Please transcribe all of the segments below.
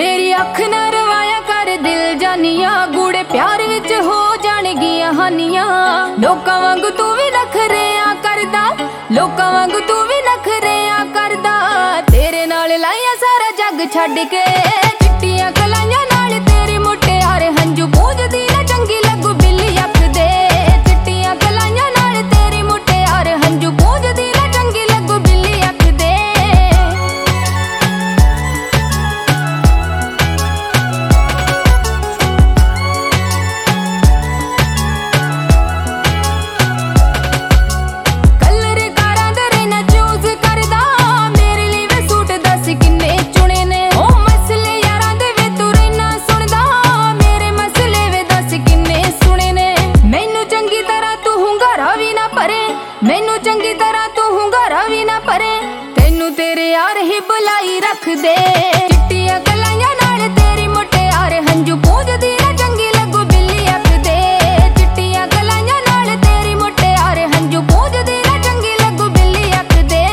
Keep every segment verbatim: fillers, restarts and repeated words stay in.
मेरी अख न रवाया कर दिल जानिया, गूड़े प्यार विच हो जाणगियां हानियां। लोकां वांग तू भी नखरेआं करदा, लोकां वांग तू भी नखरेआं करदा। तेरे नाल लाया सारा जग छड्ड के, चिट्टियां कलाइयां नाल तेरी मुटियार हंजू पूजदी ना चंगी लगू बिल्ली अख दे। चिट्टियां कलाइयां नाल तेरी मुटियार हंजू पूजदी ना चंगी लगू बिल्ली अख दे। मैनू चंगी तरह तू हुंगारा भी ना परे, तेनू तेरे यार ही बुलाई रख दे। चिट्टियां कलाइयां नाल तेरी मुटियार हंजू पूजदी ना चंगी लगू बिल्ली अख दे। चिट्टियां कलाइयां नाल तेरी मुटियार हंजू पूजदी ना चंगी लगू बिल्ली अख दे।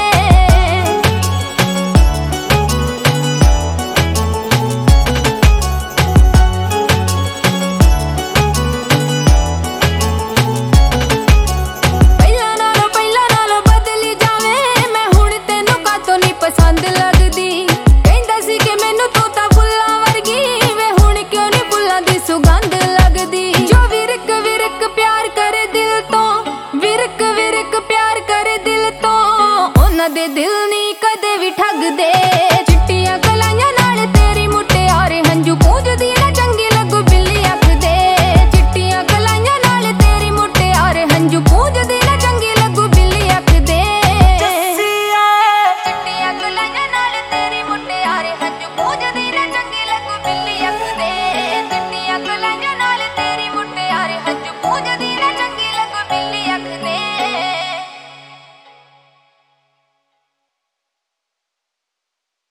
पसंद लगदी कहंदा सी कि मैनू तू तां फुल्लां वर्गी वे, हुण क्यों नी फुल्लां दी सुगंध लगदी। जो विरक विरक प्यार करे दिल तो, विरक विरक प्यार करे दिल तो, उन्हां दे दिल नी कदे भी ठगदे।